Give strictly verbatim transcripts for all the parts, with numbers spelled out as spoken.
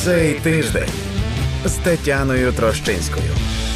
Цей тиждень з Тетяною Трощинською.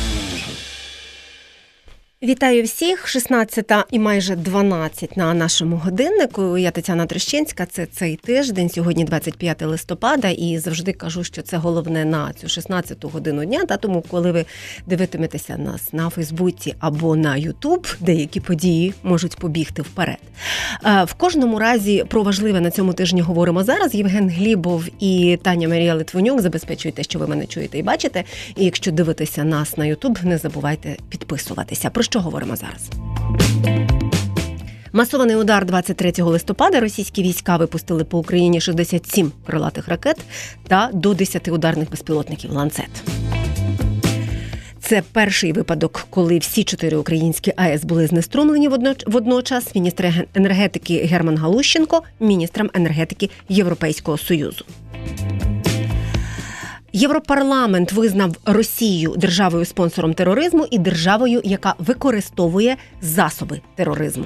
Вітаю всіх. шістнадцята і майже дванадцять на нашому годиннику. Я Тетяна Трощинська. Це цей тиждень. Сьогодні двадцять п'яте листопада. І завжди кажу, що це головне на цю шістнадцяту годину дня. Та тому, коли ви дивитиметеся нас на Фейсбуці або на Ютуб, деякі події можуть побігти вперед. В кожному разі про важливе на цьому тижні говоримо зараз. Євген Глібов і Таня Марія Литвинюк забезпечуйте, що ви мене чуєте і бачите. І якщо дивитеся нас на Ютуб, не забувайте підписуватися. Про що говоримо зараз? Масований удар двадцять третього листопада. Російські війська випустили по Україні шістдесят сім крилатих ракет та до десяти ударних безпілотників «Ланцет». Це перший випадок, коли всі чотири українські АЕС були знеструмлені водночас. Міністр енергетики Герман Галущенко міністром енергетики Європейського Союзу. Європарламент визнав Росію державою-спонсором тероризму і державою, яка використовує засоби тероризму.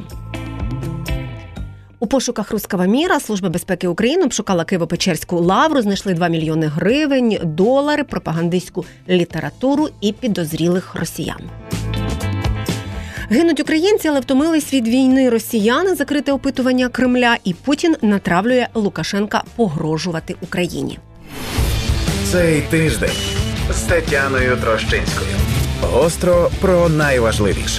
У пошуках «Русского міра» Служба безпеки України обшукала Києво-Печерську лавру, знайшли два мільйони гривень, долари, пропагандистську літературу і підозрілих росіян. Гинуть українці, але втомились від війни росіяни, закрите опитування Кремля, і Путін натравлює Лукашенка погрожувати Україні. Цей тиждень з Тетяною Трощинською. Гостро про найважливіше.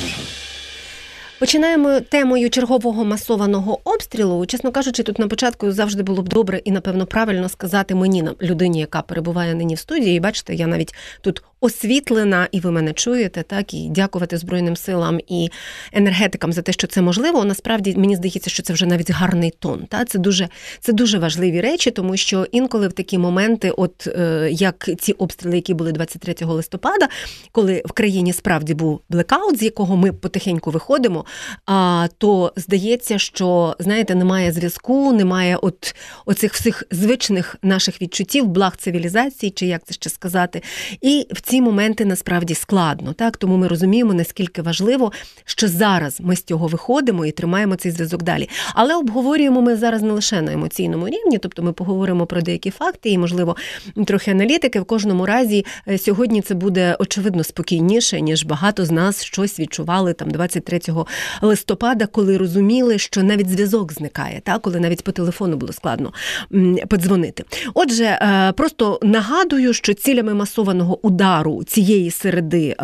Починаємо темою чергового масованого обстрілу. Чесно кажучи, тут на початку завжди було б добре і, напевно, правильно сказати мені, людині, яка перебуває нині в студії. І бачите, я навіть тут освітлена, і ви мене чуєте, так, і дякувати Збройним силам і енергетикам за те, що це можливо. Насправді, мені здається, що це вже навіть гарний тон. Так? Це дуже, це дуже важливі речі, тому що інколи в такі моменти, от е, як ці обстріли, які були двадцять третього листопада, коли в країні справді був блекаут, з якого ми потихеньку виходимо, а, то здається, що, знаєте, немає зв'язку, немає от оцих всіх звичних наших відчуттів, благ цивілізації, чи як це ще сказати. І в ці моменти насправді складно, так? Тому ми розуміємо, наскільки важливо, що зараз ми з цього виходимо і тримаємо цей зв'язок далі. Але обговорюємо ми зараз не лише на емоційному рівні, тобто ми поговоримо про деякі факти і, можливо, трохи аналітики. В кожному разі сьогодні це буде, очевидно, спокійніше, ніж багато з нас щось відчували там двадцять третього листопада, коли розуміли, що навіть зв'язок зникає, так? Коли навіть по телефону було складно подзвонити. Отже, просто нагадую, що цілями масованого удару цієї середи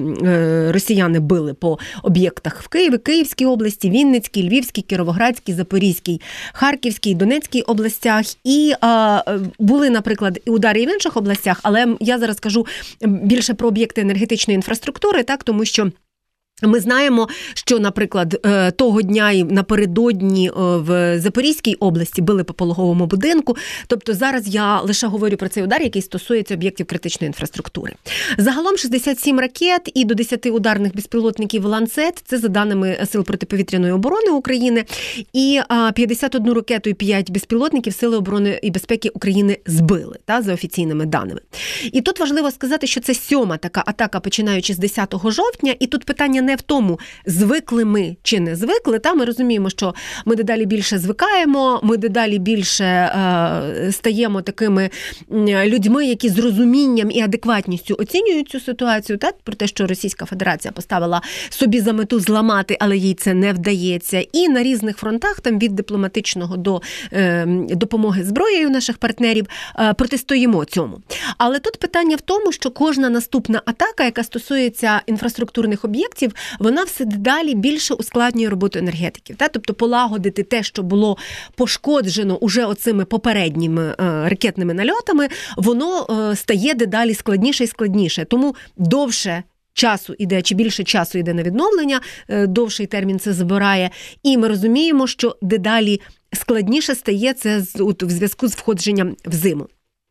росіяни били по об'єктах в Києві, Київській області, Вінницькій, Львівській, Кіровоградській, Запорізькій, Харківській, Донецькій областях. І були, наприклад, і удари і в інших областях, але я зараз кажу більше про об'єкти енергетичної інфраструктури, так, тому що ми знаємо, що, наприклад, того дня і напередодні в Запорізькій області били по пологовому будинку. Тобто зараз я лише говорю про цей удар, який стосується об'єктів критичної інфраструктури. Загалом шістдесят сім ракет і до десяти ударних безпілотників «Ланцет» – це за даними Сил протиповітряної оборони України. І п'ятдесят одну ракету і п'ять безпілотників Сили оборони і безпеки України збили, та, за офіційними даними. І тут важливо сказати, що це сьома така атака, починаючи з десятого жовтня. І тут питання не в тому, звикли ми чи не звикли. Та ми розуміємо, що ми дедалі більше звикаємо, ми дедалі більше е, стаємо такими людьми, які з розумінням і адекватністю оцінюють цю ситуацію. Та, про те, що Російська Федерація поставила собі за мету зламати, але їй це не вдається. І на різних фронтах, там від дипломатичного до е, допомоги зброєю наших партнерів, е, протистоїмо цьому. Але тут питання в тому, що кожна наступна атака, яка стосується інфраструктурних об'єктів, вона все далі більше ускладнює роботу енергетиків. Та? Тобто полагодити те, що було пошкоджено уже оцими попередніми е, ракетними нальотами, воно е, стає дедалі складніше і складніше. Тому довше часу іде, чи більше часу йде на відновлення, е, довший термін це забирає. І ми розуміємо, що дедалі складніше стає це з, от, в зв'язку з входженням в зиму.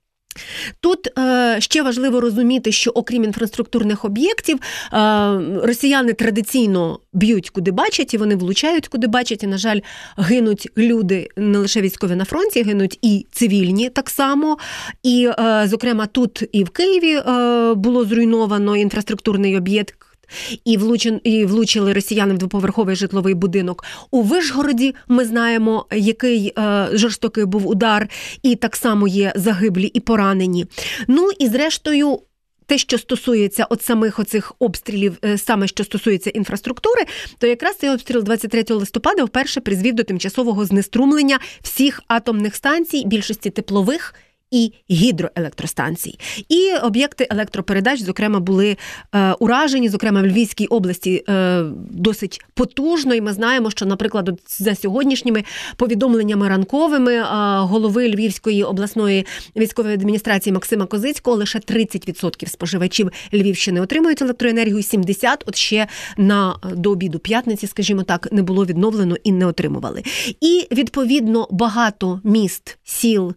Тут е, ще важливо розуміти, що окрім інфраструктурних об'єктів, е, росіяни традиційно б'ють куди бачать, і вони влучають куди бачать, і, на жаль, гинуть люди, не лише військові на фронті, гинуть і цивільні так само. І, е, зокрема, тут і в Києві е, було зруйновано інфраструктурний об'єкт, і, влучен, і влучили росіяни в двоповерховий житловий будинок. У Вишгороді ми знаємо, який е, жорстокий був удар, і так само є загиблі і поранені. Ну і зрештою, те, що стосується от самих оцих обстрілів, саме що стосується інфраструктури, то якраз цей обстріл двадцять третього листопада вперше призвів до тимчасового знеструмлення всіх атомних станцій, більшості теплових і гідроелектростанцій. І об'єкти електропередач, зокрема, були е, уражені, зокрема, в Львівській області е, досить потужно. І ми знаємо, що, наприклад, от за сьогоднішніми повідомленнями ранковими е, голови Львівської обласної військової адміністрації Максима Козицького лише тридцять відсотків споживачів Львівщини отримують електроенергію, сімдесят відсотків от ще на до обіду п'ятниці, скажімо так, не було відновлено і не отримували. І, відповідно, багато міст, сіл,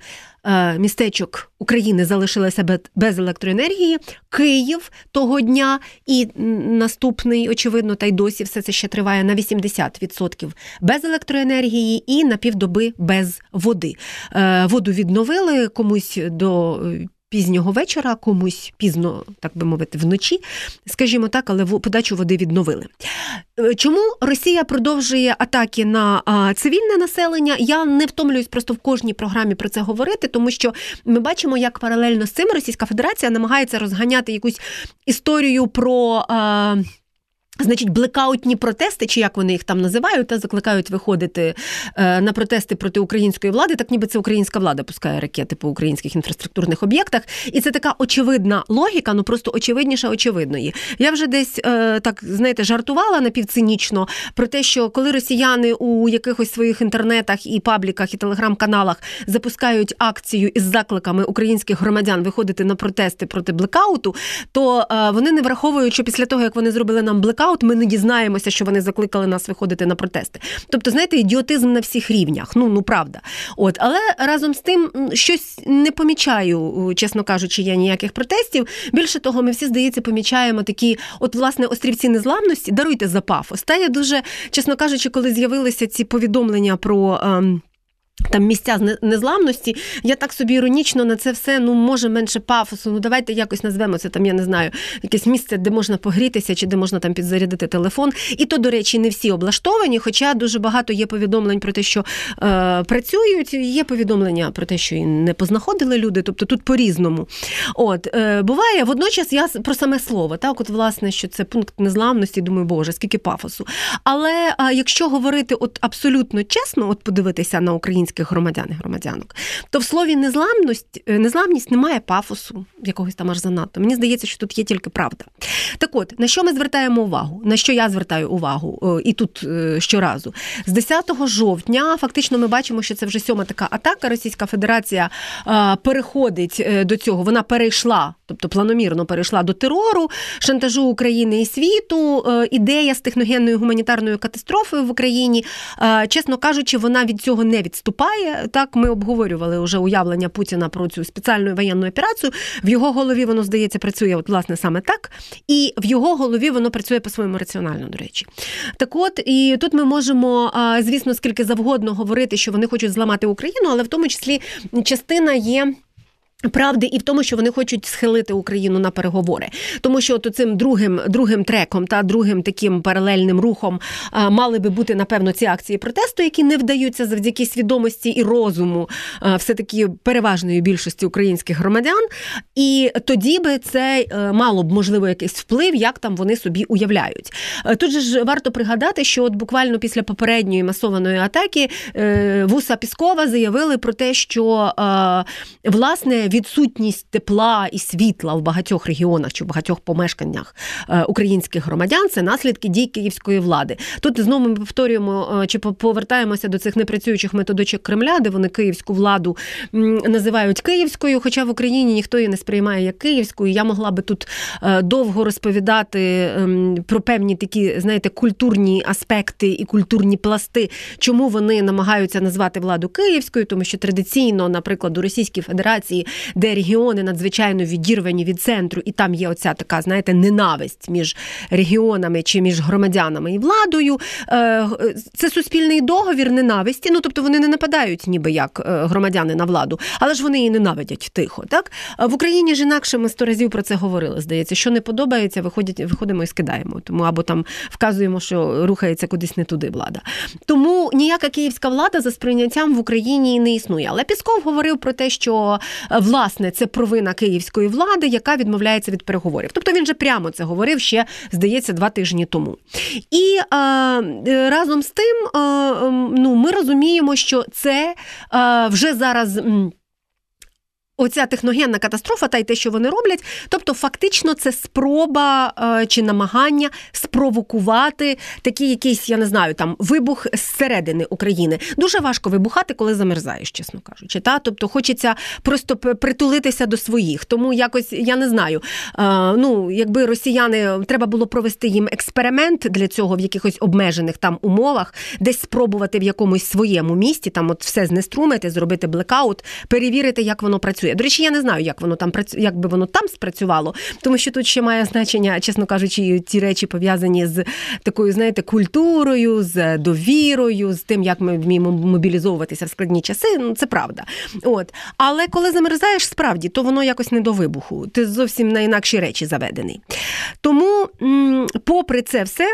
містечок України залишилося без електроенергії. Київ того дня і наступний, очевидно, та й досі все це ще триває, на вісімдесят відсотків без електроенергії і на півдоби без води. Воду відновили комусь до пізнього вечора, комусь пізно, так би мовити, вночі, скажімо так, але подачу води відновили. Чому Росія продовжує атаки на а, цивільне населення? Я не втомлююсь просто в кожній програмі про це говорити, тому що ми бачимо, як паралельно з цим Російська Федерація намагається розганяти якусь історію про... А, Значить, блекаутні протести, чи як вони їх там називають, та закликають виходити е, на протести проти української влади, так ніби це українська влада пускає ракети по українських інфраструктурних об'єктах. І це така очевидна логіка, ну просто очевидніша очевидної. Я вже десь, е, так, знаєте, жартувала напівцинічно про те, що коли росіяни у якихось своїх інтернетах і пабліках, і телеграм-каналах запускають акцію із закликами українських громадян виходити на протести проти блекауту, то е, вони не враховують, що після того, як вони зробили нам блекаут, ми не дізнаємося, що вони закликали нас виходити на протести. Тобто, знаєте, ідіотизм на всіх рівнях. Ну, ну правда. От, але разом з тим щось не помічаю, чесно кажучи, я ніяких протестів. Більше того, ми всі, здається, помічаємо такі, от, власне, острівці незламності. Даруйте за пафос. Та я дуже, чесно кажучи, коли з'явилися ці повідомлення про... Ем, там місця незламності, я так собі іронічно на це все, ну, може, менше пафосу, ну, давайте якось назвемо це, там, я не знаю, якесь місце, де можна погрітися, чи де можна там підзарядити телефон. І то, до речі, не всі облаштовані, хоча дуже багато є повідомлень про те, що е, працюють, є повідомлення про те, що і не познаходили люди, тобто тут по-різному. От, е, буває, водночас я про саме слово, так, от, власне, що це пункт незламності, думаю, боже, скільки пафосу. Але е, якщо говорити от абсолютно чесно, от подивитися на українських громадян і громадянок, то в слові незламність, незламність немає пафосу якогось там аж занадто. Мені здається, що тут є тільки правда. Так от, на що ми звертаємо увагу? На що я звертаю увагу? І тут щоразу. З десятого жовтня фактично ми бачимо, що це вже сьома така атака. Російська Федерація переходить до цього. Вона перейшла, тобто планомірно перейшла до терору, шантажу України і світу. Ідея з техногенною гуманітарною катастрофою в Україні, чесно кажучи, вона від цього не відступає. Так, ми обговорювали вже уявлення Путіна про цю спеціальну воєнну операцію. В його голові воно, здається, працює от, власне, саме так. І в його голові воно працює по-своєму раціонально, до речі. Так от, і тут ми можемо, звісно, скільки завгодно говорити, що вони хочуть зламати Україну, але в тому числі частина є правди і в тому, що вони хочуть схилити Україну на переговори. Тому що от цим другим, другим треком та другим таким паралельним рухом а, мали би бути, напевно, ці акції протесту, які не вдаються завдяки свідомості і розуму а, все-таки переважної більшості українських громадян. І тоді би це а, мало б, можливо, якийсь вплив, як там вони собі уявляють. А, тут же ж варто пригадати, що от буквально після попередньої масованої атаки а, Вуса Піскова заявили про те, що, а, власне, відсутність тепла і світла в багатьох регіонах чи в багатьох помешканнях українських громадян – це наслідки дій київської влади. Тут знову ми повторюємо, чи повертаємося до цих непрацюючих методичок Кремля, де вони київську владу називають київською, хоча в Україні ніхто її не сприймає як київську. І я могла би тут довго розповідати про певні такі, знаєте, культурні аспекти і культурні пласти, чому вони намагаються назвати владу київською, тому що традиційно, наприклад, у Російській Федерації де регіони надзвичайно відірвані від центру, і там є оця така, знаєте, ненависть між регіонами чи між громадянами і владою. Це суспільний договір ненависті, ну, тобто вони не нападають ніби як громадяни на владу, але ж вони її ненавидять тихо, так? В Україні ж інакше, ми сто разів про це говорили, здається, що не подобається, виходять, виходимо і скидаємо, тому або там вказуємо, що рухається кудись не туди влада. Тому ніяка київська влада за сприйняттям в Україні не існує. Але Пісков говорив про те, що, власне, це провина київської влади, яка відмовляється від переговорів. Тобто він же прямо це говорив ще, здається, два тижні тому. І е, разом з тим, е, ну, ми розуміємо, що це е, вже зараз... Оця техногенна катастрофа та й те, що вони роблять, тобто фактично це спроба е, чи намагання спровокувати такий якийсь, я не знаю, там вибух зсередини України. Дуже важко вибухати, коли замерзаєш, чесно кажучи. Та? Тобто хочеться просто притулитися до своїх. Тому якось, я не знаю, е, ну, якби росіяни, треба було провести їм експеримент для цього в якихось обмежених там умовах, десь спробувати в якомусь своєму місті, там от все знеструмити, зробити блекаут, перевірити, як воно працює. До речі, я не знаю, як воно там як би воно там спрацювало, тому що тут ще має значення, чесно кажучи, ті речі пов'язані з такою, знаєте, культурою, з довірою, з тим, як ми вміємо мобілізовуватися в складні часи. Ну, це правда. От. Але коли замерзаєш, справді, то воно якось не до вибуху. Ти зовсім на інакші речі заведений. Тому, м- попри це все,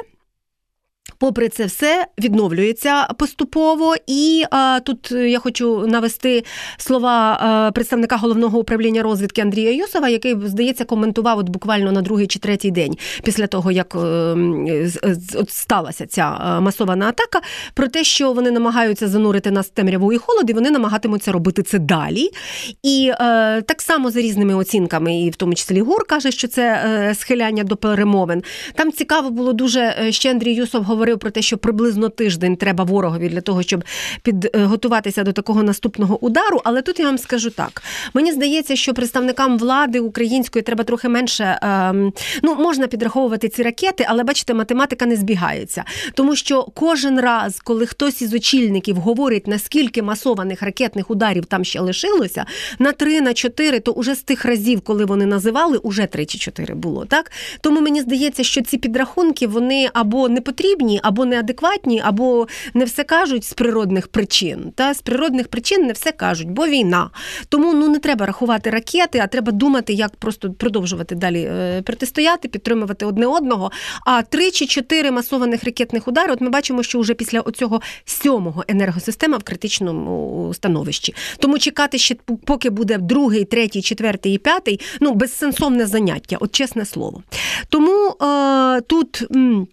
Попри це все, відновлюється поступово, і а, тут я хочу навести слова а, представника Головного управління розвідки Андрія Юсова, який, здається, коментував от буквально на другий чи третій день після того, як а, от сталася ця масована атака, про те, що вони намагаються занурити нас в темряву і холод, і вони намагатимуться робити це далі. І а, так само за різними оцінками, і в тому числі ГУР каже, що це а, схиляння до перемовин. Там цікаво було дуже, ще Андрій Юсов говорив про те, що приблизно тиждень треба ворогові для того, щоб підготуватися до такого наступного удару, але тут я вам скажу так. Мені здається, що представникам влади української треба трохи менше, ем, ну, можна підраховувати ці ракети, але, бачите, математика не збігається. Тому що кожен раз, коли хтось із очільників говорить, наскільки масованих ракетних ударів там ще лишилося, на три, на чотири, то уже з тих разів, коли вони називали, уже три чи чотири було, так? Тому мені здається, що ці підрахунки, вони або не потрібні, або неадекватні, або не все кажуть з природних причин. Та? З природних причин не все кажуть, бо війна. Тому ну, не треба рахувати ракети, а треба думати, як просто продовжувати далі е, протистояти, підтримувати одне одного. А три чи чотири масованих ракетних удари, от ми бачимо, що вже після оцього сьомого енергосистема в критичному становищі. Тому чекати ще, поки буде другий, третій, четвертий і п'ятий, ну, безсенсовне заняття, от чесне слово. Тому е, тут... М-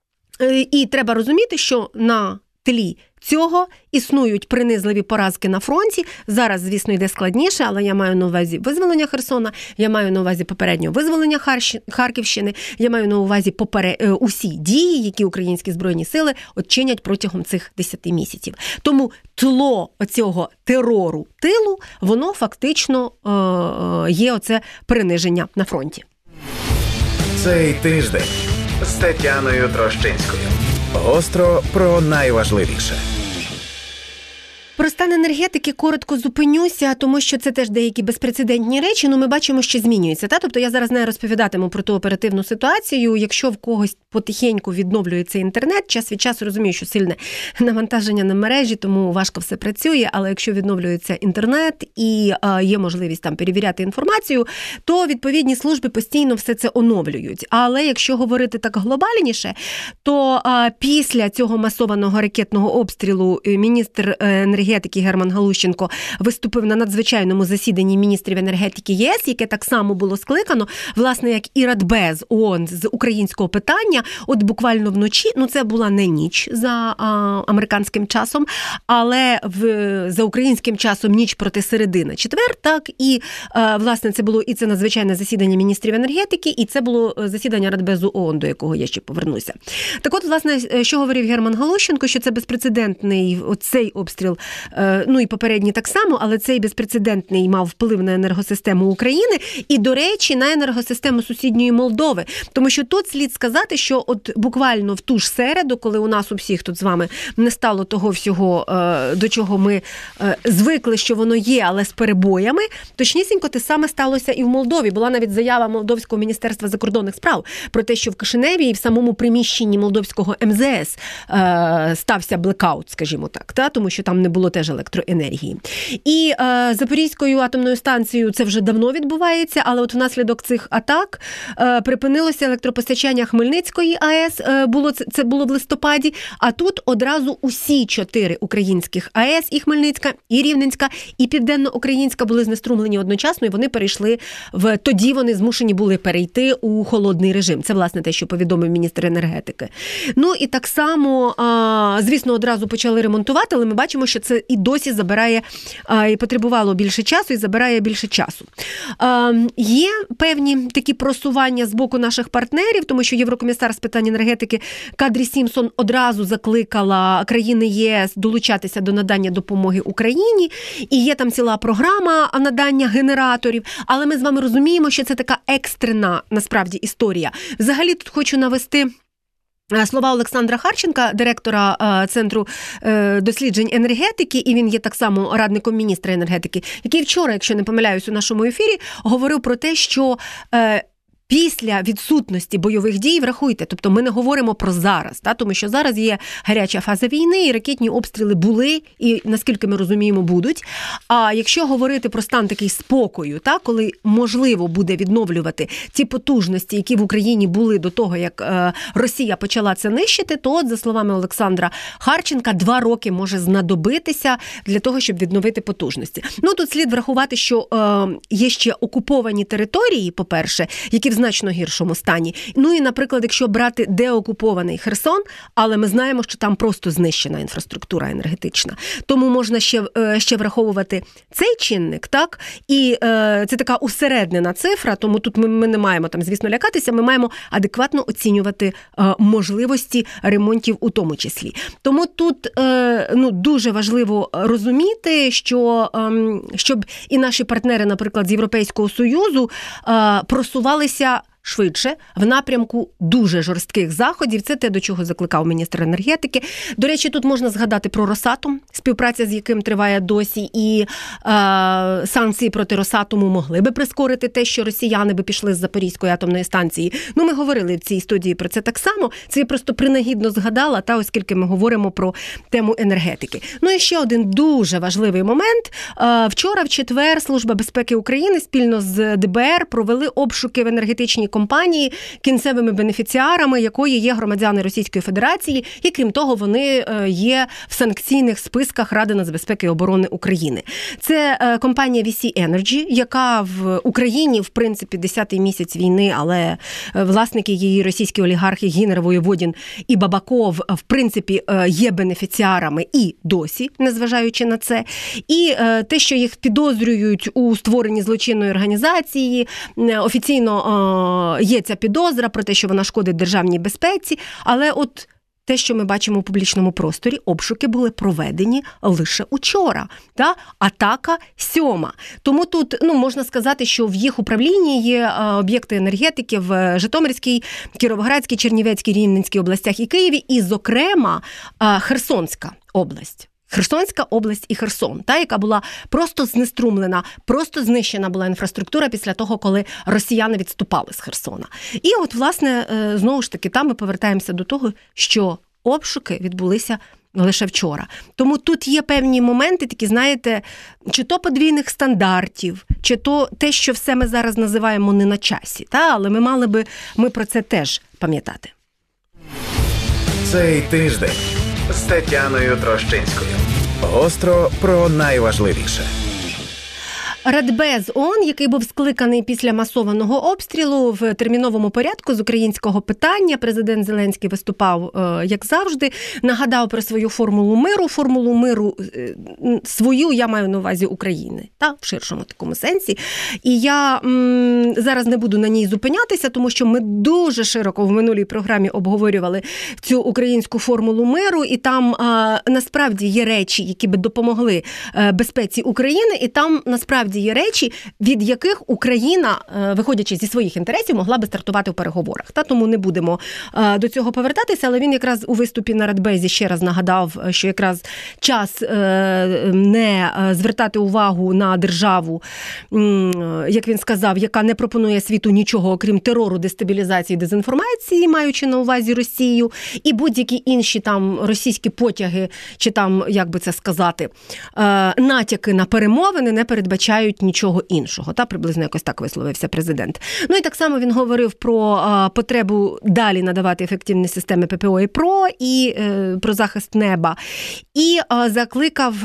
І треба розуміти, що на тлі цього існують принизливі поразки на фронті. Зараз, звісно, йде складніше, але я маю на увазі визволення Херсона, я маю на увазі попереднього визволення Харківщини, я маю на увазі попере... усі дії, які українські Збройні Сили чинять протягом цих десяти місяців. Тому тло цього терору тилу, воно фактично е- є оце приниження на фронті. Цей тиждень з Тетяною Трощинською. Гостро про найважливіше. Про стан енергетики коротко зупинюся, тому що це теж деякі безпрецедентні речі, але ми бачимо, що змінюється. Та? Тобто я зараз не розповідатиму про ту оперативну ситуацію. Якщо в когось потихеньку відновлюється інтернет, час від часу розумію, що сильне навантаження на мережі, тому важко все працює, але якщо відновлюється інтернет і а, є можливість там перевіряти інформацію, то відповідні служби постійно все це оновлюють. Але якщо говорити так глобальніше, то а, після цього масованого ракетного обстрілу міністр енергетики енергетики Герман Галущенко виступив на надзвичайному засіданні міністрів енергетики ЄС, яке так само було скликано, власне, як і Радбез ООН з українського питання, от буквально вночі, ну це була не ніч за а, американським часом, але в, за українським часом ніч проти середи на четвер, так, і а, власне це було і це надзвичайне засідання міністрів енергетики, і це було засідання Радбезу ООН, до якого я ще повернуся. Так от, власне, що говорив Герман Галущенко, що це безпрецедентний оцей обстріл ну і попередні так само, але цей безпрецедентний мав вплив на енергосистему України і, до речі, на енергосистему сусідньої Молдови. Тому що тут слід сказати, що от буквально в ту ж середу, коли у нас у всіх тут з вами не стало того всього, до чого ми звикли, що воно є, але з перебоями, точнісінько те саме сталося і в Молдові. Була навіть заява Молдовського міністерства закордонних справ про те, що в Кишиневі і в самому приміщенні молдовського ем зет ес стався блекаут, скажімо так, та? Тому що там не було теж електроенергії. І е, Запорізькою атомною станцією це вже давно відбувається, але от внаслідок цих атак е, припинилося електропостачання Хмельницької АЕС, е, було, це, це було в листопаді, а тут одразу усі чотири українських АЕС, і Хмельницька, і Рівненська, і Південно-Українська були знеструмлені одночасно, і вони перейшли в, тоді вони змушені були перейти у холодний режим. Це, власне, те, що повідомив міністр енергетики. Ну, і так само, а, звісно, одразу почали ремонтувати, але ми бачимо, що це і досі забирає, а, і потребувало більше часу, і забирає більше часу. А, є певні такі просування з боку наших партнерів, тому що Єврокомісар з питань енергетики Кадрі Сімпсон одразу закликала країни ЄС долучатися до надання допомоги Україні, і є там ціла програма надання генераторів, але ми з вами розуміємо, що це така екстрена, насправді, історія. Взагалі, тут хочу навести слова Олександра Харченка, директора Центру досліджень енергетики, і він є так само радником міністра енергетики, який вчора, якщо не помиляюсь, у нашому ефірі, говорив про те, що після відсутності бойових дій, врахуйте, тобто ми не говоримо про зараз, та, тому що зараз є гаряча фаза війни, і ракетні обстріли були, і, наскільки ми розуміємо, будуть. А якщо говорити про стан такий спокою, та, коли можливо буде відновлювати ті потужності, які в Україні були до того, як е, Росія почала це нищити, то, от, за словами Олександра Харченка, два роки може знадобитися для того, щоб відновити потужності. Ну, тут слід врахувати, що е, є ще окуповані території, по-перше, які в значно гіршому стані. Ну і, наприклад, якщо брати деокупований Херсон, але ми знаємо, що там просто знищена інфраструктура енергетична. Тому можна ще, ще враховувати цей чинник, так? І е, це така усереднена цифра, тому тут ми, ми не маємо там, звісно, лякатися, ми маємо адекватно оцінювати е, можливості ремонтів у тому числі. Тому тут е, ну, дуже важливо розуміти, що е, щоб і наші партнери, наприклад, з Європейського Союзу е, просувалися швидше в напрямку дуже жорстких заходів. Це те, до чого закликав міністр енергетики. До речі, тут можна згадати про Росатом, співпраця з яким триває досі, і е, санкції проти Росатому могли би прискорити те, що росіяни би пішли з Запорізької атомної станції. Ну, ми говорили в цій студії про це так само. Це я просто принагідно згадала, та, оскільки ми говоримо про тему енергетики. Ну, і ще один дуже важливий момент. Е, вчора, в четвер, Служба безпеки України спільно з де бе ер провели обшуки в енергетичній компанії, кінцевими бенефіціарами якої є громадяни Російської Федерації, і крім того, вони є в санкційних списках Ради нацбезпеки і оборони України. Це компанія ві сі Energy, яка в Україні, в принципі, десятий місяць війни, але власники її, російські олігархи Гінер, Воєводін і Бабаков, в принципі, є бенефіціарами і досі, незважаючи на це. І те, що їх підозрюють у створенні злочинної організації, офіційно є ця підозра про те, що вона шкодить державній безпеці, але от те, що ми бачимо у публічному просторі, обшуки були проведені лише учора. Та? Атака сьома. Тому тут, ну, можна сказати, що в їх управлінні є об'єкти енергетики в Житомирській, Кіровоградській, Чернівецькій, Рівненській областях і Києві, і, зокрема, Херсонська область. Херсонська область і Херсон, та, яка була просто знеструмлена, просто знищена була інфраструктура після того, коли росіяни відступали з Херсона. І от, власне, знову ж таки, там ми повертаємося до того, що обшуки відбулися лише вчора. Тому тут є певні моменти, такі, знаєте, чи то подвійних стандартів, чи то те, що все ми зараз називаємо не на часі, та, але ми мали би ми про це теж пам'ятати. Цей тиждень з Тетяною Трощинською. Гостро про найважливіше. Радбез ООН, який був скликаний після масованого обстрілу в терміновому порядку з українського питання. Президент Зеленський виступав, як завжди, нагадав про свою формулу миру. Формулу миру свою, я маю на увазі України, та, в ширшому такому сенсі. І я м, зараз не буду на ній зупинятися, тому що ми дуже широко в минулій програмі обговорювали цю українську формулу миру, і там а, насправді є речі, які би допомогли а, безпеці України, і там насправді є речі, від яких Україна, а, виходячи зі своїх інтересів, могла би стартувати в переговорах. Та, тому не будемо а, до цього повертатися, але він якраз у виступі на Радбезі ще раз нагадав, що якраз час а, не звертати увагу на державу, як він сказав, яка не пропонує світу нічого, окрім терору, дестабілізації, дезінформації, маючи на увазі Росію, і будь-які інші там російські потяги, чи там, як би це сказати, натяки на перемовини не передбачають нічого іншого. Та приблизно якось так висловився президент. Ну і так само він говорив про потребу далі надавати ефективні системи ППО і ПРО, і про захист неба. І закликав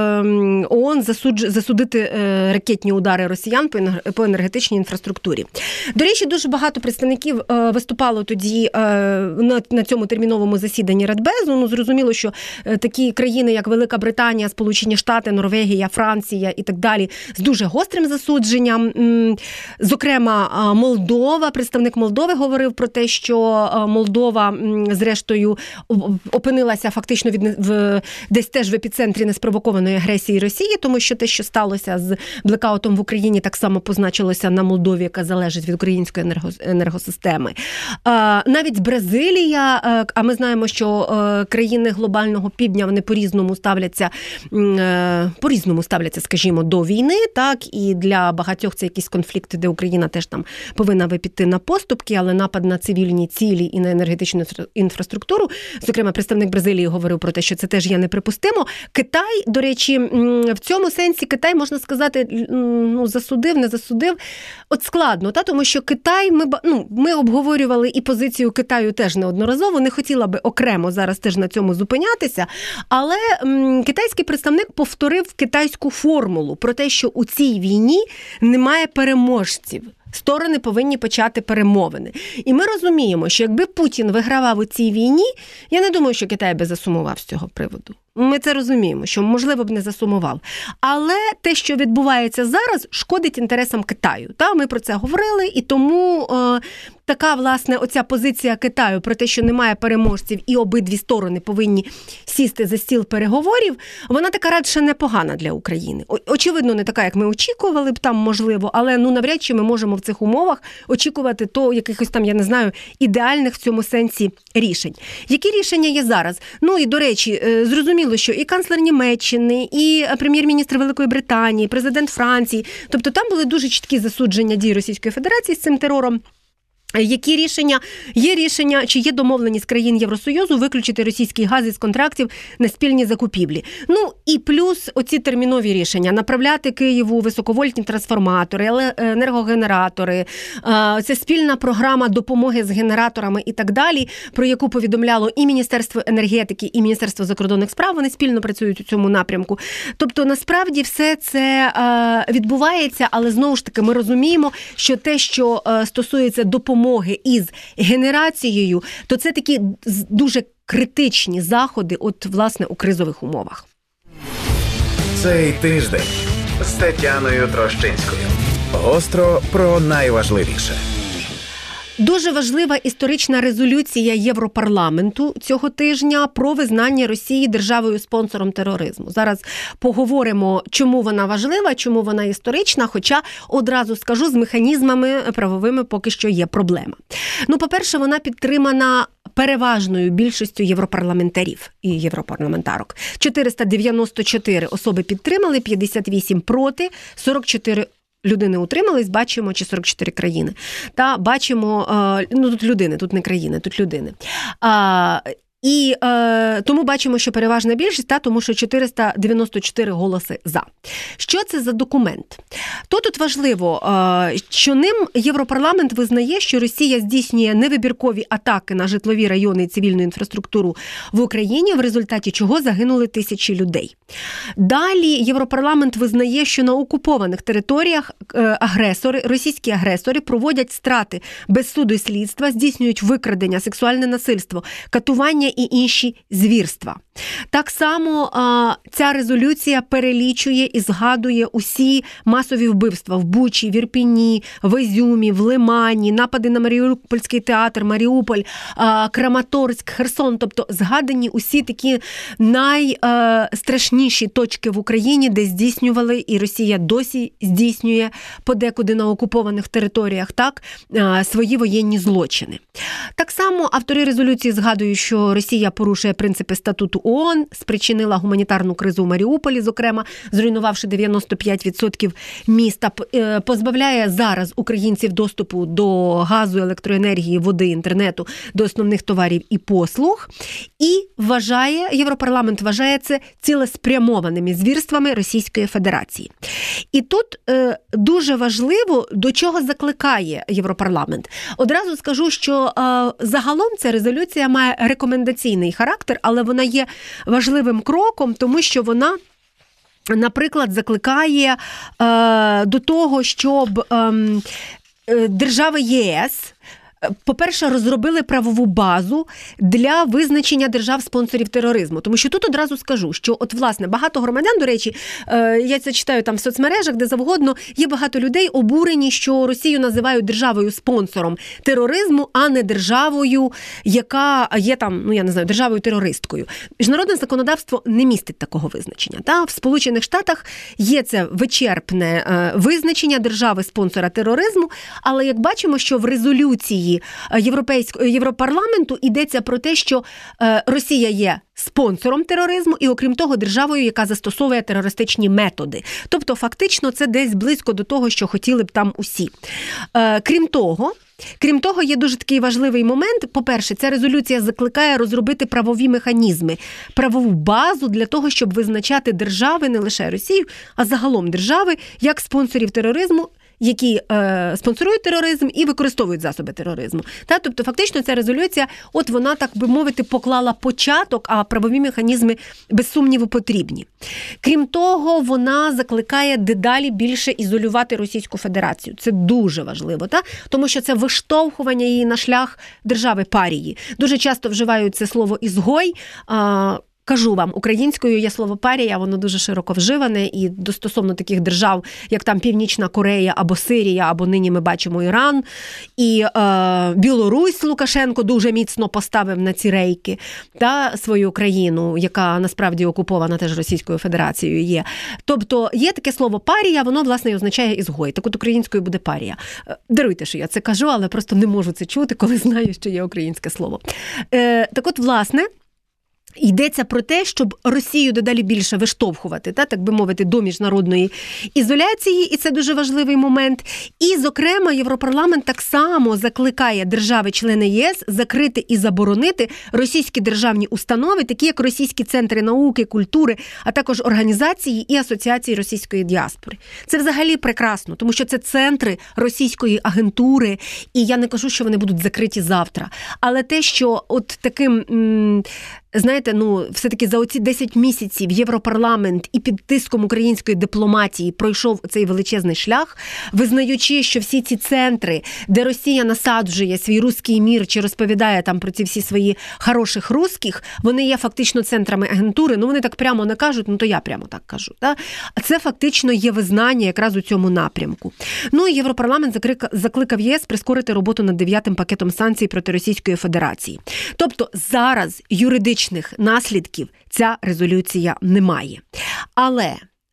ООН засудити ракетні удари росіян по енергетичній інфраструктурі. До речі, дуже багато представників виступало тоді на цьому терміновому засіданні Радбезу. Ну, зрозуміло, що такі країни, як Велика Британія, Сполучені Штати, Норвегія, Франція і так далі, з дуже гострим засудженням. Зокрема, Молдова, представник Молдови говорив про те, що Молдова, зрештою, опинилася фактично від, в, десь теж в епіцентрі неспровокованої агресії Росії, тому що те, що сталося з блекаутом в Україні, так само позначилося на Молдові, яка залежить від української енергосистеми. Навіть Бразилія, а ми знаємо, що країни глобального півдня, вони по-різному ставляться, по-різному ставляться, скажімо, до війни, так, і для багатьох це якісь конфлікти, де Україна теж там повинна піти на поступки, але напад на цивільні цілі і на енергетичну інфраструктуру, зокрема, представник Бразилії говорив про те, що це теж є неприпустимо. Китай, до речі, в цьому сенсі Китай, можна сказати, ну, засудив, не засудив. От складно, та, тому що Китай, ми, ну, ми обговорювали і позицію Китаю теж неодноразово, не хотіла би окремо зараз теж на цьому зупинятися, але м, китайський представник повторив китайську формулу про те, що у цій війні немає переможців. Сторони повинні почати перемовини. І ми розуміємо, що якби Путін вигравав у цій війні, я не думаю, що Китай би засумував з цього приводу. Ми це розуміємо, що, можливо, б не засумував. Але те, що відбувається зараз, шкодить інтересам Китаю. Та, ми про це говорили, і тому е, така, власне, оця позиція Китаю про те, що немає переможців і обидві сторони повинні сісти за стіл переговорів, вона така радше непогана для України. О, очевидно, не така, як ми очікували б там, можливо, але ну навряд чи ми можемо в цих умовах очікувати то якихось там, я не знаю, ідеальних в цьому сенсі рішень. Які рішення є зараз? Ну і, до речі, зрозуміло, що і канцлер Німеччини, і прем'єр-міністр Великої Британії, президент Франції, тобто там були дуже чіткі засудження дій Російської Федерації з цим терором. Які рішення? Є рішення, чи є домовленість країн Євросоюзу виключити російський газ із контрактів на спільні закупівлі. Ну і плюс оці термінові рішення. Направляти Києву високовольтні трансформатори, енергогенератори, це спільна програма допомоги з генераторами і так далі, про яку повідомляло і Міністерство енергетики, і Міністерство закордонних справ. Вони спільно працюють у цьому напрямку. Тобто, насправді, все це відбувається, але знову ж таки ми розуміємо, що те, що стосується допомоги із генерацією, то це такі дуже критичні заходи от, власне, у кризових умовах. Цей тиждень з Тетяною Трощинською. Гостро про найважливіше. Дуже важлива історична резолюція Європарламенту цього тижня про визнання Росії державою-спонсором тероризму. Зараз поговоримо, чому вона важлива, чому вона історична, хоча одразу скажу, з механізмами правовими поки що є проблема. Ну, по-перше, вона підтримана переважною більшістю європарламентарів і європарламентарок. чотириста дев'яносто чотири особи підтримали, п'ятдесят вісім проти, сорок чотири людини утримались, бачимо, чи сорок чотири країни. Та бачимо, ну тут людини, тут не країни, тут людини. А, І е, тому бачимо, що переважна більшість, та, тому що чотириста дев'яносто чотири голоси за. Що це за документ? То тут важливо, е, що ним Європарламент визнає, що Росія здійснює невибіркові атаки на житлові райони і цивільну інфраструктуру в Україні, в результаті чого загинули тисячі людей. Далі Європарламент визнає, що на окупованих територіях е, агресори, російські агресори проводять страти без суду і слідства, здійснюють викрадення, сексуальне насильство, катування і інші звірства. Так само а, ця резолюція перелічує і згадує усі масові вбивства в Бучі, в Ірпіні, в Ізюмі, в Лимані, напади на Маріупольський театр, Маріуполь, а, Краматорськ, Херсон. Тобто згадані усі такі найстрашніші точки в Україні, де здійснювали, і Росія досі здійснює подекуди на окупованих територіях, так, а, свої воєнні злочини. Так само автори резолюції згадують, що Росія порушує принципи статуту ООН, спричинила гуманітарну кризу у Маріуполі, зокрема, зруйнувавши дев'яносто п'ять відсотків міста, позбавляє зараз українців доступу до газу, електроенергії, води, інтернету, до основних товарів і послуг. І вважає, Європарламент вважає це цілеспрямованими звірствами Російської Федерації. І тут е, дуже важливо, до чого закликає Європарламент. Одразу скажу, що е, загалом ця резолюція має рекомендаційний характер, але вона є важливим кроком, тому що вона, наприклад, закликає е, до того, щоб е, е, держави ЄС, по-перше, розробили правову базу для визначення держав-спонсорів тероризму. Тому що тут одразу скажу, що от, власне, багато громадян, до речі, я це читаю там в соцмережах, де завгодно, є багато людей обурені, що Росію називають державою-спонсором тероризму, а не державою, яка є там, ну я не знаю, державою-терористкою. Міжнародне законодавство не містить такого визначення. Та? В Сполучених Штатах є це вичерпне визначення держави-спонсора тероризму, але як бачимо, що в резолюції Європейського Європарламенту йдеться про те, що Росія є спонсором тероризму і, окрім того, державою, яка застосовує терористичні методи. Тобто, фактично, це десь близько до того, що хотіли б там усі. Крім того, Крім того, є дуже такий важливий момент. По-перше, ця резолюція закликає розробити правові механізми, правову базу для того, щоб визначати держави, не лише Росію, а загалом держави, як спонсорів тероризму, які е, спонсорують тероризм і використовують засоби тероризму. Та, тобто, фактично, ця резолюція, от вона, так би мовити, поклала початок, а правові механізми, без сумніву, потрібні. Крім того, вона закликає дедалі більше ізолювати Російську Федерацію. Це дуже важливо, та? Тому що це виштовхування її на шлях держави-парії. Дуже часто вживають це слово «ізгой», а, кажу вам, українською є слово «парія», воно дуже широко вживане, і стосовно таких держав, як там Північна Корея або Сирія, або нині ми бачимо Іран, і е, Білорусь Лукашенко дуже міцно поставив на ці рейки, та, свою країну, яка насправді окупована теж Російською Федерацією є. Тобто є таке слово «парія», воно, власне, і означає «ізгой». Так от українською буде «парія». Даруйте, що я це кажу, але просто не можу це чути, коли знаю, що є українське слово. Е, так от, власне, йдеться про те, щоб Росію дедалі більше виштовхувати, та, так би мовити, до міжнародної ізоляції, і це дуже важливий момент. І, зокрема, Європарламент так само закликає держави-члени ЄС закрити і заборонити російські державні установи, такі як російські центри науки, культури, а також організації і асоціації російської діаспори. Це взагалі прекрасно, тому що це центри російської агентури, і я не кажу, що вони будуть закриті завтра. Але те, що от таким... М- Знаєте, ну, все-таки за оці десять місяців Європарламент і під тиском української дипломатії пройшов цей величезний шлях, визнаючи, що всі ці центри, де Росія насаджує свій руський мір чи розповідає там про ці всі свої хороших русських, вони є фактично центрами агентури. Ну, вони так прямо не кажуть, ну, то я прямо так кажу. Та? А це фактично є визнання якраз у цьому напрямку. Ну, і Європарламент закликав ЄС прискорити роботу над дев'ятим пакетом санкцій проти Російської Федерації. Тобто зараз юридично наслідків ця резолюція не має. Але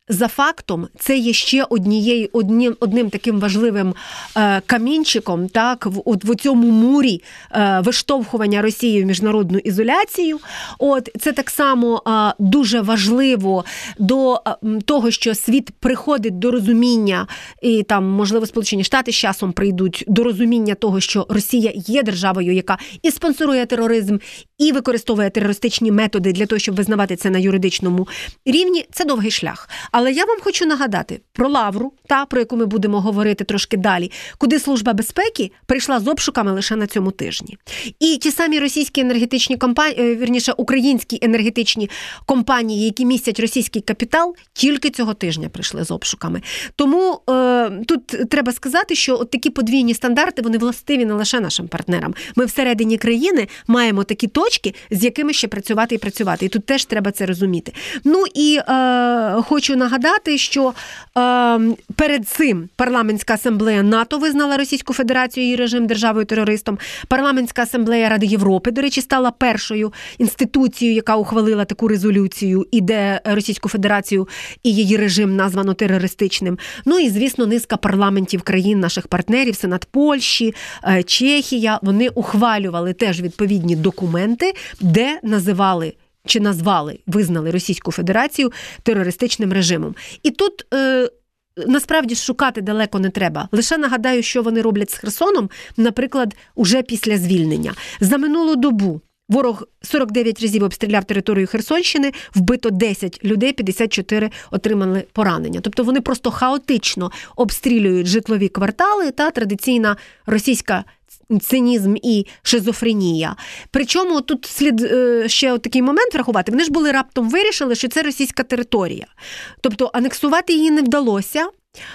за фактом, це є ще однією, одним, одним таким важливим е, камінчиком, так, в, от, в цьому мурі е, виштовхування Росії в міжнародну ізоляцію. От, це так само е, дуже важливо до е, того, що світ приходить до розуміння, і там, можливо, Сполучені Штати з часом прийдуть до розуміння того, що Росія є державою, яка і спонсорує тероризм, і використовує терористичні методи для того, щоб визнавати це на юридичному рівні. Це довгий шлях. Але я вам хочу нагадати про Лавру, та, про яку ми будемо говорити трошки далі, куди Служба безпеки прийшла з обшуками лише на цьому тижні. І ті самі російські енергетичні компанії, вірніше, українські енергетичні компанії, які містять російський капітал, тільки цього тижня прийшли з обшуками. Тому е, тут треба сказати, що от такі подвійні стандарти, вони властиві не лише нашим партнерам. Ми всередині країни маємо такі точки, з якими ще працювати і працювати. І тут теж треба це розуміти. Ну і е, хочу нагадати, що е, перед цим Парламентська асамблея НАТО визнала Російську Федерацію і її режим державою-терористом. Парламентська асамблея Ради Європи, до речі, стала першою інституцією, яка ухвалила таку резолюцію, і де Російську Федерацію і її режим названо терористичним. Ну і, звісно, низка парламентів країн наших партнерів, Сенат Польщі, Чехія, вони ухвалювали теж відповідні документи, де називали чи назвали, визнали Російську Федерацію терористичним режимом. І тут е, насправді шукати далеко не треба. Лише нагадаю, що вони роблять з Херсоном, наприклад, уже після звільнення. За минулу добу ворог сорок дев'ять разів обстріляв територію Херсонщини, вбито десять людей, п'ятдесят чотири отримали поранення. Тобто вони просто хаотично обстрілюють житлові квартали, та традиційна російська цинізм і шизофренія. Причому тут слід е, ще такий момент врахувати. Вони ж були раптом вирішили, що це російська територія. Тобто анексувати її не вдалося.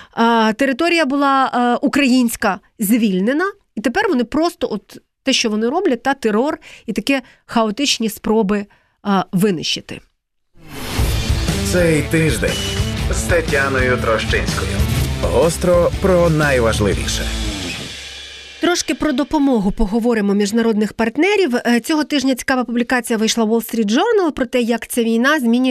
Е, територія була е, українська звільнена. І тепер вони просто от те, що вони роблять, та терор і такі хаотичні спроби е, винищити. Цей тиждень з Тетяною Трощинською. Гостро про найважливіше. Трошки про допомогу поговоримо міжнародних партнерів. Цього тижня цікава публікація вийшла в Wall Street Journal про те, як ця війна змінює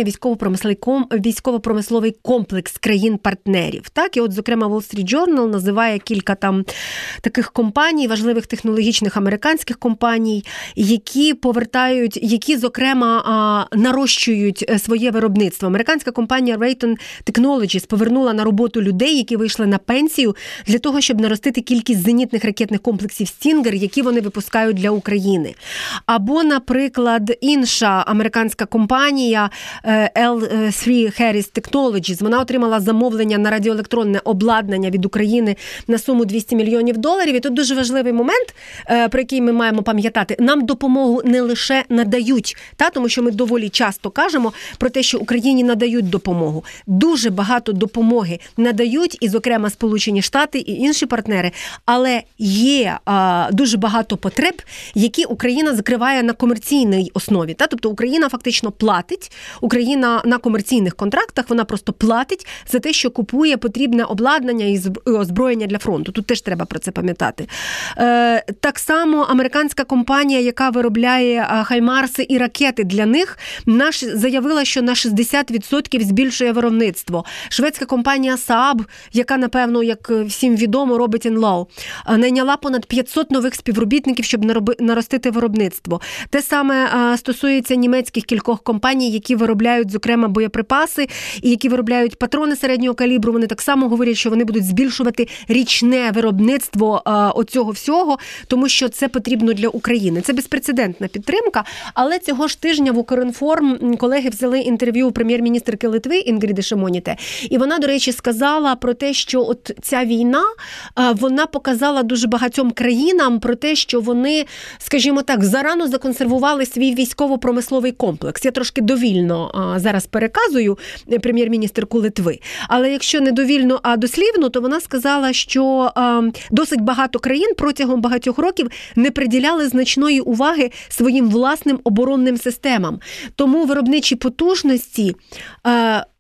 військово-промисловий комплекс країн-партнерів. Так, і от, зокрема, Wall Street Journal називає кілька там таких компаній, важливих технологічних американських компаній, які повертають, які, зокрема, нарощують своє виробництво. Американська компанія Raytheon Technologies повернула на роботу людей, які вийшли на пенсію, для того, щоб наростити кількість зенітних ракетних комплексів «Стінгер», які вони випускають для України. Або, наприклад, інша американська компанія ел три Harris Technologies, вона отримала замовлення на радіоелектронне обладнання від України на суму двісті мільйонів доларів. І тут дуже важливий момент, про який ми маємо пам'ятати. Нам допомогу не лише надають, та, тому що ми доволі часто кажемо про те, що Україні надають допомогу. Дуже багато допомоги надають, і, зокрема, Сполучені Штати і інші партнери, але є а, дуже багато потреб, які Україна закриває на комерційній основі. Та? Тобто Україна фактично платить, Україна на комерційних контрактах, вона просто платить за те, що купує потрібне обладнання і озброєння для фронту. Тут теж треба про це пам'ятати. Е, так само американська компанія, яка виробляє хаймарси і ракети для них, наш, заявила, що на шістдесят відсотків збільшує виробництво. Шведська компанія Saab, яка, напевно, як всім відомо, робить Enlow, найняла понад п'ятсот нових співробітників, щоб наростити виробництво. Те саме а, стосується німецьких кількох компаній, які виробляють, зокрема, боєприпаси і які виробляють патрони середнього калібру. Вони так само говорять, що вони будуть збільшувати річне виробництво а, оцього всього, тому що це потрібно для України. Це безпрецедентна підтримка, але цього ж тижня в Укрінформ колеги взяли інтерв'ю у прем'єр-міністерки Литви Інгріди Шимоніте, і вона, до речі, сказала про те, що от ця війна, а, вона показала дуже багатьом країнам про те, що вони, скажімо так, зарано законсервували свій військово-промисловий комплекс. Я трошки довільно а, зараз переказую прем'єр-міністерку Литви. Але якщо не довільно, а дослівно, то вона сказала, що а, досить багато країн протягом багатьох років не приділяли значної уваги своїм власним оборонним системам. Тому виробничі потужності а,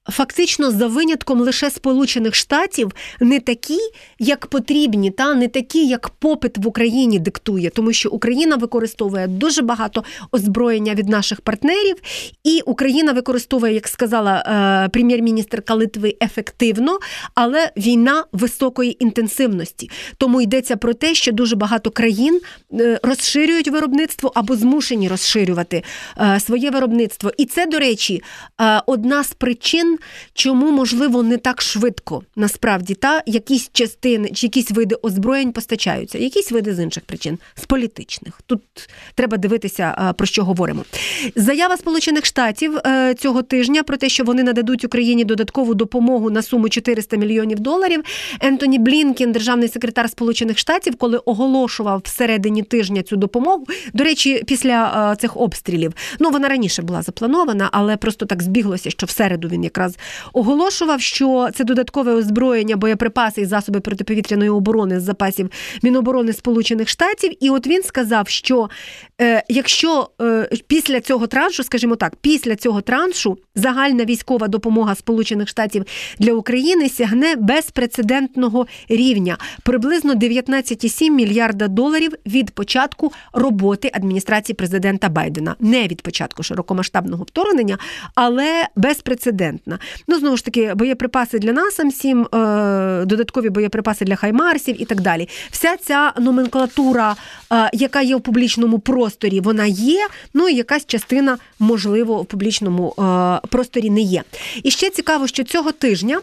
фактично за винятком лише Сполучених Штатів не такі, як потрібні, та не такі, як попит в Україні диктує, тому що Україна використовує дуже багато озброєння від наших партнерів, і Україна використовує, як сказала е, прем'єр-міністерка Литви, ефективно, але війна високої інтенсивності. Тому йдеться про те, що дуже багато країн е, розширюють виробництво або змушені розширювати е, своє виробництво. І це, до речі, е, одна з причин, чому, можливо, не так швидко, насправді, та якісь частини, чи якісь види озброєнь постачаються, якісь види з інших причин, з політичних. Тут треба дивитися, про що говоримо. Заява Сполучених Штатів цього тижня про те, що вони нададуть Україні додаткову допомогу на суму чотириста мільйонів доларів. Ентоні Блінкен, державний секретар Сполучених Штатів, коли оголошував всередині тижня цю допомогу, до речі, після цих обстрілів, ну, вона раніше була запланована, але просто так збіглося, що в середу він якраз оголошував, що це додаткове озброєння, боєприпаси і засоби протиповітряної оборони з запасів Міноборони Сполучених Штатів. І от він сказав, що е, якщо е, після цього траншу, скажімо так, після цього траншу загальна військова допомога Сполучених Штатів для України сягне безпрецедентного рівня – приблизно дев'ятнадцять цілих сім мільярда доларів від початку роботи адміністрації президента Байдена. Не від початку широкомасштабного вторгнення, але безпрецедентна. Ну, знову ж таки, боєприпаси для нас ем сім, е, додаткові боєприпаси для хаймарсів і так далі. Вся ця номенклатура, е, яка є в публічному просторі, вона є, ну і якась частина, можливо, в публічному е, просторі не є. І ще цікаво, що цього тижня,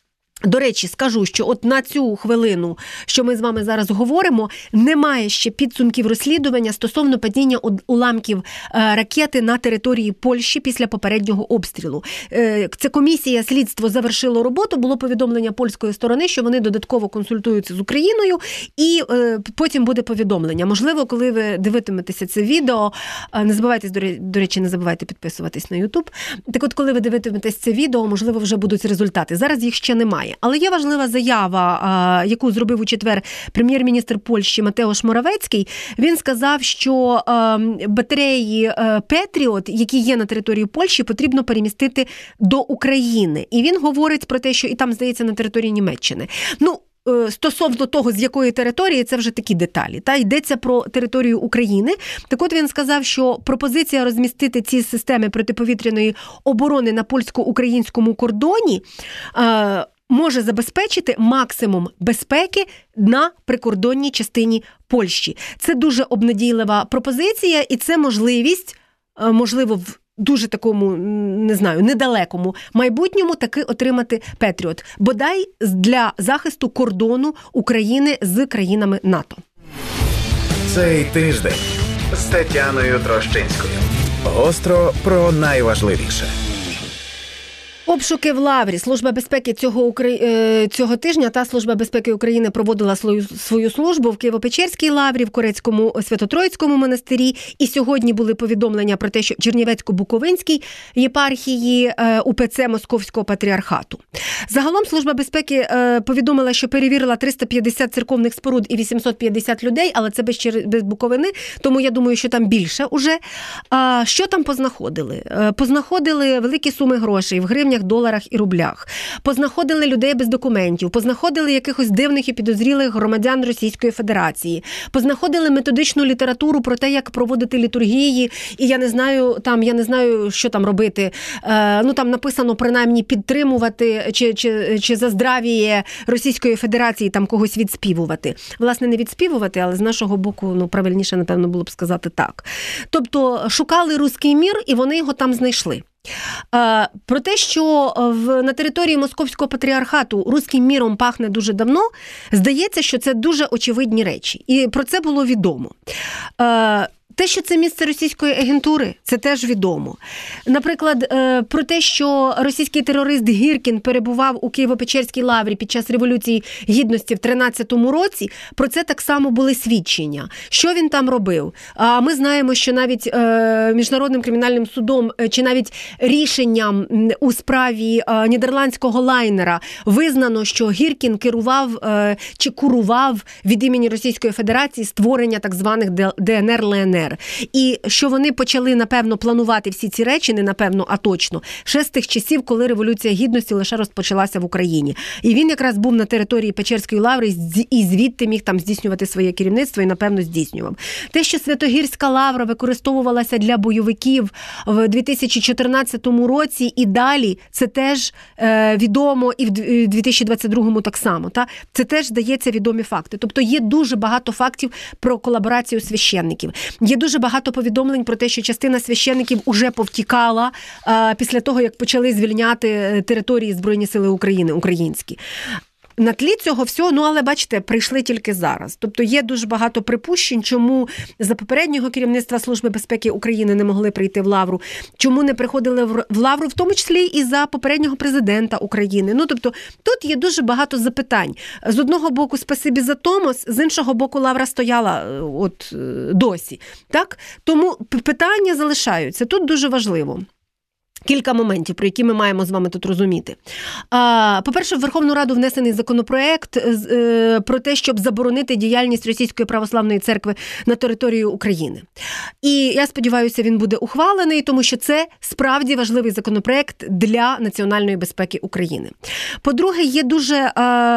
до речі, скажу, що от на цю хвилину, що ми з вами зараз говоримо, немає ще підсумків розслідування стосовно падіння уламків ракети на території Польщі після попереднього обстрілу. Це комісія, слідство завершило роботу, було повідомлення польської сторони, що вони додатково консультуються з Україною, і потім буде повідомлення. Можливо, коли ви дивитиметеся це відео, не забувайте, до речі, не забувайте підписуватись на YouTube. Так от, коли ви дивитиметесь це відео, можливо, вже будуть результати. Зараз їх ще немає. Але є важлива заява, яку зробив у четвер прем'єр-міністр Польщі Матеуш Моравецький. Він сказав, що батареї Петріот, які є на території Польщі, потрібно перемістити до України. І він говорить про те, що і там, здається, на території Німеччини. Ну, стосовно того, з якої території, це вже такі деталі. Та йдеться про територію України. Так от він сказав, що пропозиція розмістити ці системи протиповітряної оборони на польсько-українському кордоні е, може забезпечити максимум безпеки на прикордонній частині Польщі. Це дуже обнадійлива пропозиція, і це можливість, е, можливо, в дуже такому, не знаю, недалекому майбутньому таки отримати Петріот. Бодай для захисту кордону України з країнами НАТО. Цей тиждень з Тетяною Трощинською. Гостро про найважливіше. Обшуки в Лаврі. Служба безпеки цього, цього тижня та Служба безпеки України проводила свою, свою службу в Києво-Печерській Лаврі, в Корецькому Свято-Троїцькому монастирі. І сьогодні були повідомлення про те, що в Чернівецько-Буковинській єпархії УПЦ Московського патріархату. Загалом Служба безпеки повідомила, що перевірила триста п'ятдесят церковних споруд і вісімсот п'ятдесят людей, але це без, без Буковини, тому я думаю, що там більше уже. Що там познаходили? Познаходили великі суми грошей в гривнях, доларах і рублях. Познаходили людей без документів, познаходили якихось дивних і підозрілих громадян Російської Федерації, познаходили методичну літературу про те, як проводити літургії, і я не знаю, там, я не знаю, що там робити. Е, ну, там написано, принаймні, підтримувати чи, чи, чи за здравіє Російської Федерації там когось відспівувати. Власне, не відспівувати, але з нашого боку, ну, правильніше, напевно, було б сказати так. Тобто, шукали руський мір, і вони його там знайшли. Про те, що в, на території Московського патріархату руським міром пахне дуже давно, здається, що це дуже очевидні речі. І про це було відомо. Те, що це місце російської агентури, це теж відомо. Наприклад, про те, що російський терорист Гіркін перебував у Києво-Печерській Лаврі під час Революції Гідності в тринадцятому році, про це так само були свідчення. Що він там робив? А ми знаємо, що навіть Міжнародним кримінальним судом чи навіть рішенням у справі нідерландського лайнера визнано, що Гіркін керував чи курував від імені Російської Федерації створення так званих ДНР-ЛНР. ДНР. І що вони почали, напевно, планувати всі ці речі, не напевно, а точно, ще з тих часів, коли Революція Гідності лише розпочалася в Україні. І він якраз був на території Печерської лаври і звідти міг там здійснювати своє керівництво і, напевно, здійснював. Те, що Святогірська лавра використовувалася для бойовиків в дві тисячі чотирнадцятому році і далі, це теж е, відомо, і в дві тисячі двадцять другому так само. Та? Це теж, здається, відомі факти. Тобто є дуже багато фактів про колаборацію священників. Є дуже багато повідомлень про те, що частина священників уже повтікала е, після того, як почали звільняти території Збройні сили України, українські. На тлі цього всього, ну, але, бачите, прийшли тільки зараз. Тобто є дуже багато припущень, чому за попереднього керівництва Служби безпеки України не могли прийти в Лавру, чому не приходили в Лавру, в тому числі і за попереднього президента України. Ну, тобто, тут є дуже багато запитань. З одного боку, спасибі за Томос, з іншого боку, Лавра стояла от досі. Так? Тому питання залишаються. Тут дуже важливо. Кілька моментів, про які ми маємо з вами тут розуміти. По-перше, в Верховну Раду внесений законопроект про те, щоб заборонити діяльність Російської православної церкви на території України. І я сподіваюся, він буде ухвалений, тому що це справді важливий законопроект для національної безпеки України. По-друге, є дуже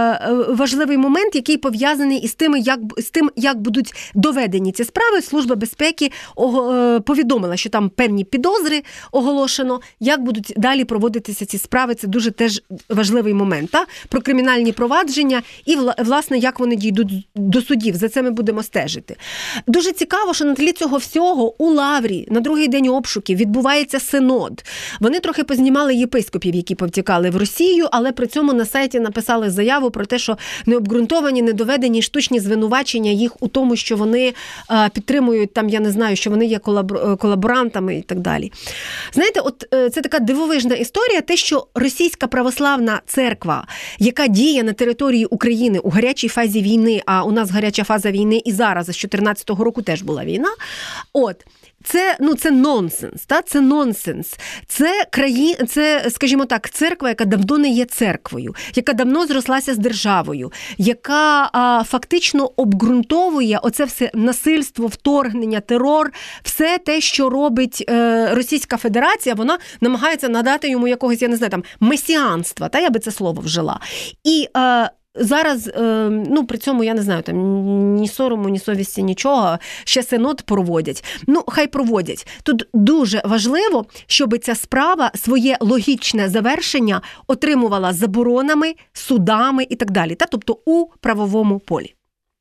важливий момент, який пов'язаний із тим, як, з тим, як будуть доведені ці справи. Служба безпеки повідомила, що там певні підозри оголошено. Як будуть далі проводитися ці справи, це дуже теж важливий момент. Та? Про кримінальні провадження і, власне, як вони дійдуть до судів. За це ми будемо стежити. Дуже цікаво, що на тлі цього всього у Лаврі на другий день обшуків відбувається синод. Вони трохи познімали єпископів, які повтікали в Росію, але при цьому на сайті написали заяву про те, що необґрунтовані, недоведені штучні звинувачення їх у тому, що вони а, підтримують, там, я не знаю, що вони є колаборантами і так далі. Знаєте, от це така дивовижна історія, те, що Російська православна церква, яка діє на території України у гарячій фазі війни, а у нас гаряча фаза війни і зараз, з чотирнадцятого року теж була війна, от, Це, ну, це нонсенс, та? Це нонсенс. Це, краї... це, скажімо так, церква, яка давно не є церквою, яка давно зрослася з державою, яка а, фактично обґрунтовує оце все насильство, вторгнення, терор, все те, що робить е, Російська Федерація, вона намагається надати йому якогось, я не знаю, там, месіанства, та я би це слово вжила. І е, зараз, ну, при цьому, я не знаю, там ні сорому, ні совісті, нічого, ще синод проводять. Ну, хай проводять. Тут дуже важливо, щоб ця справа своє логічне завершення отримувала заборонами, судами і так далі. Та, тобто у правовому полі.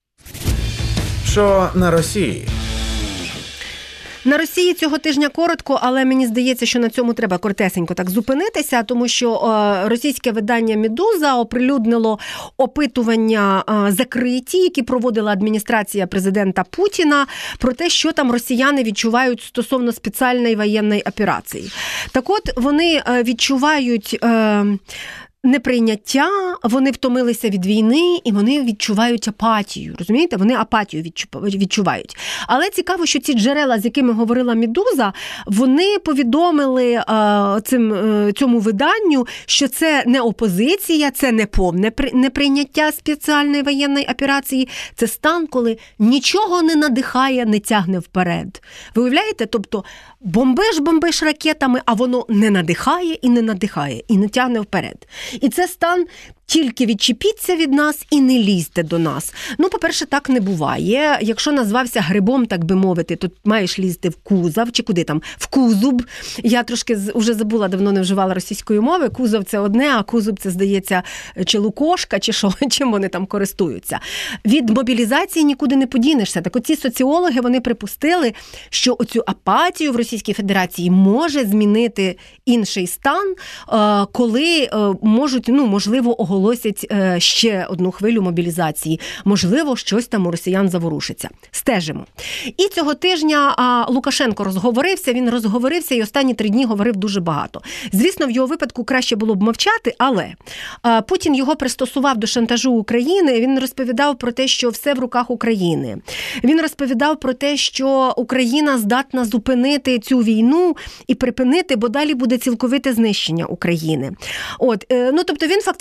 Що на Росії? На Росії цього тижня коротко, але мені здається, що на цьому треба коротесенько так зупинитися, тому що російське видання «Медуза» оприлюднило опитування закриті, які проводила адміністрація президента Путіна, про те, що там росіяни відчувають стосовно спеціальної воєнної операції. Так от, вони відчувають неприйняття, вони втомилися від війни і вони відчувають апатію. Розумієте? Вони апатію відчувають. Але цікаво, що ці джерела, з якими говорила «Медуза», вони повідомили а, цим, цьому виданню, що це не опозиція, це не повне неприйняття спеціальної воєнної операції, це стан, коли нічого не надихає, не тягне вперед. Ви уявляєте? Тобто бомбиш-бомбиш ракетами, а воно не надихає і не надихає, і не тягне вперед. І це стан тільки відчепіться від нас і не лізьте до нас. Ну, по-перше, так не буває. Якщо назвався грибом, так би мовити, то маєш лізти в кузов, чи куди там, в кузуб. Я трошки вже забула, давно не вживала російської мови. Кузов – це одне, а кузуб – це, здається, чи лукошка, чи що, чим вони там користуються. Від мобілізації нікуди не подінешся. Так оці соціологи, вони припустили, що оцю апатію в Російській Федерації може змінити інший стан, коли можуть, ну, можливо, оголосити оголосять ще одну хвилю мобілізації. Можливо, щось там у росіян заворушиться. Стежимо. І цього тижня Лукашенко розговорився, він розговорився і останні три дні говорив дуже багато. Звісно, в його випадку краще було б мовчати, але Путін його пристосував до шантажу України, він розповідав про те, що все в руках України. Він розповідав про те, що Україна здатна зупинити цю війну і припинити, бо далі буде цілковите знищення України. От, ну, тобто він фактично повторює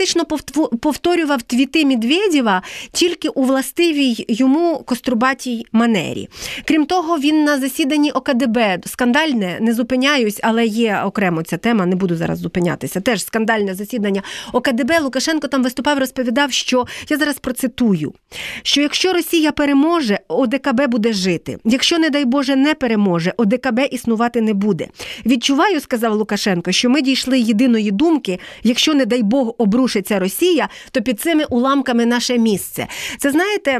повторював твіти Медведєва тільки у властивій йому кострубатій манері. Крім того, він на засіданні О Ка Де Бе, скандальне, не зупиняюсь, але є окремо ця тема, не буду зараз зупинятися, теж скандальне засідання О Ка Де Бе, Лукашенко там виступав, розповідав, що, я зараз процитую, що якщо Росія переможе, О Де Ка Бе буде жити. Якщо, не дай Боже, не переможе, О Де Ка Бе існувати не буде. Відчуваю, сказав Лукашенко, що ми дійшли єдиної думки, якщо, не дай Бог, обрушиться Росія, то під цими уламками наше місце. Це, знаєте,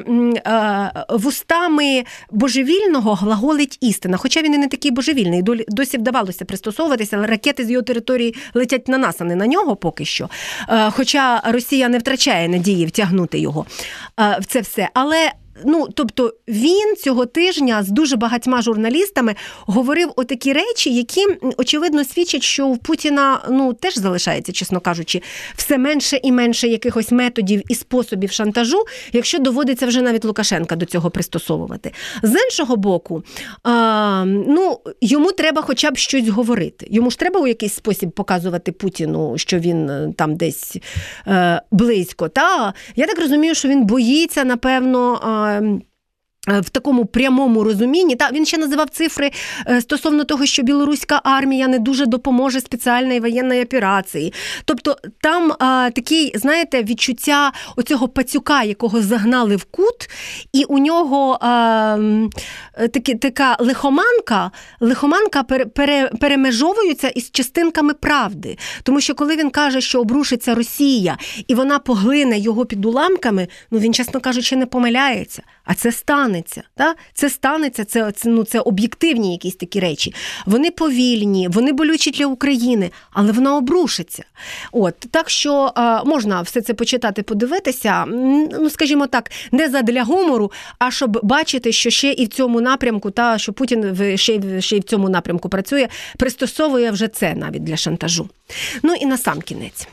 вустами божевільного глаголить істина. Хоча він і не такий божевільний, досі вдавалося пристосовуватися, але ракети з його території летять на нас, а не на нього поки що. Хоча Росія не втрачає надії втягнути його в це все. Але Ну, тобто він цього тижня з дуже багатьма журналістами говорив отакі речі, які, очевидно, свідчать, що у Путіна, ну, теж залишається, чесно кажучи, все менше і менше якихось методів і способів шантажу, якщо доводиться вже навіть Лукашенка до цього пристосовувати. З іншого боку, а, ну, йому треба хоча б щось говорити. Йому ж треба у якийсь спосіб показувати Путіну, що він там десь е, близько. Та? Я так розумію, що він боїться, напевно, в такому прямому розумінні. Та, він ще називав цифри стосовно того, що білоруська армія не дуже допоможе спеціальній воєнній операції. Тобто там а, такий, знаєте, відчуття оцього пацюка, якого загнали в кут, і у нього а, такі, така лихоманка, лихоманка пере, пере, перемежовується із частинками правди. Тому що коли він каже, що обрушиться Росія, і вона поглине його під уламками, ну він, чесно кажучи, не помиляється. А це станеться. Та? Це станеться, це, це, ну, це об'єктивні якісь такі речі. Вони повільні, вони болючі для України, але вона обрушиться. От, так що а, можна все це почитати, подивитися, ну, скажімо так, не задля гумору, а щоб бачити, що ще і в цьому напрямку, та, що Путін ще, ще й в цьому напрямку працює, пристосовує вже це навіть для шантажу. Ну і насамкінець.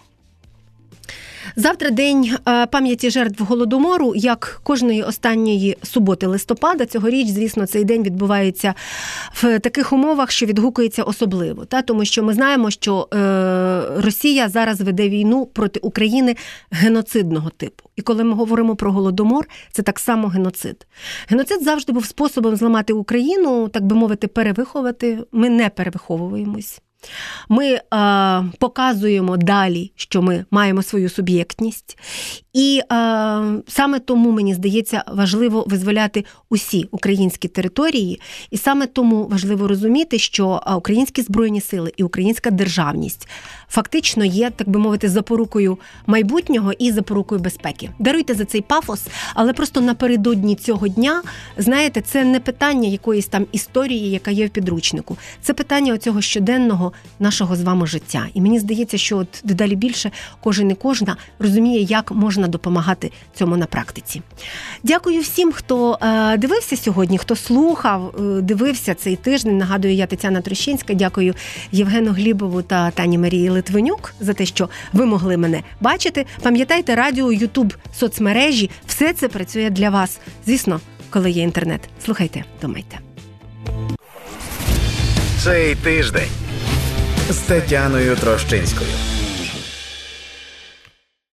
Завтра день пам'яті жертв Голодомору, як кожної останньої суботи листопада. Цьогоріч, звісно, цей день відбувається в таких умовах, що відгукується особливо. Та? Тому що ми знаємо, що е, Росія зараз веде війну проти України геноцидного типу. І коли ми говоримо про Голодомор, це так само геноцид. Геноцид завжди був способом зламати Україну, так би мовити, перевиховати. Ми не перевиховуємось. Ми е, показуємо далі, що ми маємо свою суб'єктність. І е, саме тому, мені здається, важливо визволяти усі українські території. І саме тому важливо розуміти, що українські Збройні Сили і українська державність фактично є, так би мовити, запорукою майбутнього і запорукою безпеки. Даруйте за цей пафос, але просто напередодні цього дня, знаєте, це не питання якоїсь там історії, яка є в підручнику. Це питання оцього щоденного нашого з вами життя. І мені здається, що от дедалі більше кожен і кожна розуміє, як можна допомагати цьому на практиці. Дякую всім, хто е, дивився сьогодні, хто слухав, е, дивився цей тиждень. Нагадую, я Тетяна Трощинська. Дякую Євгену Глібову та Тані Марії Литвинюк за те, що ви могли мене бачити. Пам'ятайте, радіо, ютуб, соцмережі – все це працює для вас. Звісно, коли є інтернет. Слухайте, думайте. Цей тиждень з Тетяною Трощинською.